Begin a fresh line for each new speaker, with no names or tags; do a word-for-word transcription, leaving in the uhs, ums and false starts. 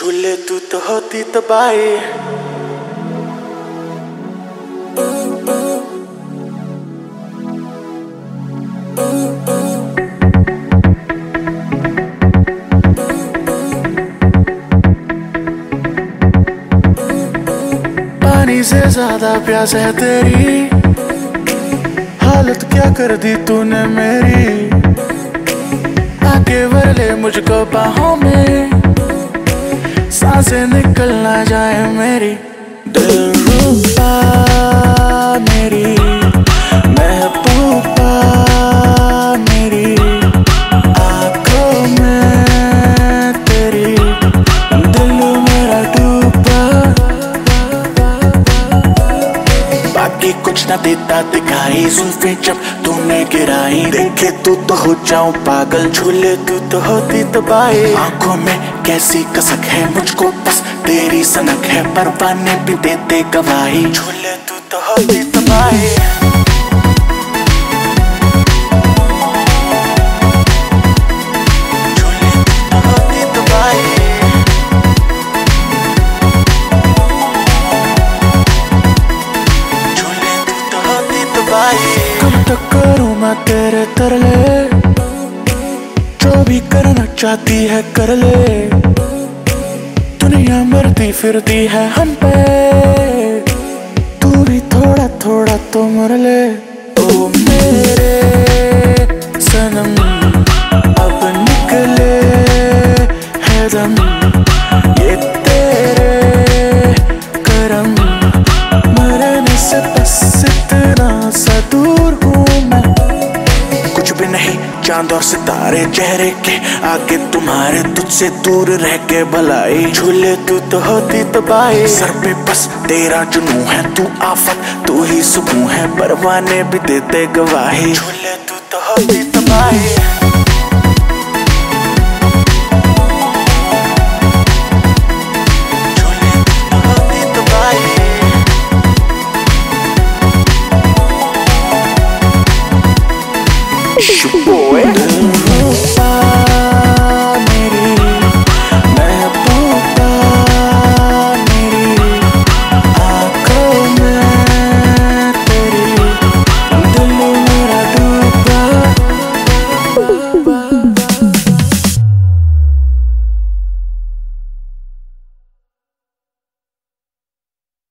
झूले तू तो होती तबाही। पानी से ज्यादा प्यास है तेरी, हालत क्या कर दी तूने मेरी। आके भर ले मुझको बाहों में, सांसें निकल ना जाए मेरी। दिलरुबा मेरी महबूबा मेरी, आँखों में तेरी दिल मेरा डूबा। बाकी कुछ ना देता दिखाई, जुल्फें जब तूने गिराई, देखे तू तो हो जाऊं पागल, झूले तू तो होती तबाही। आंखों में कैसी कसक है, मुझको बस तेरी सनक है, परवाने भी देते गवाही, झूले तू तो होती तबाही। कब तक करूं मैं तेरे तरले, जो भी करना चाहती है कर ले। दुनिया मरती फिरती है हम पे, तू भी थोड़ा थोड़ा तो मर ले। ओ मेरे सनम अब निकले है दम, ये तेरे करम, मरने से बस इतना सा दूर हूँ मैं। कुछ भी नहीं चांद और सितारे चेहरे के आगे तुम्हारे, तुझसे दूर रह के भलाई, झूले तू तो होती तबाही। सर पे बस तेरा जुनू है, तू आफत तू ही सुकून है, परवाने भी देते गवाही, झूले तू तो होती तबाही। Boy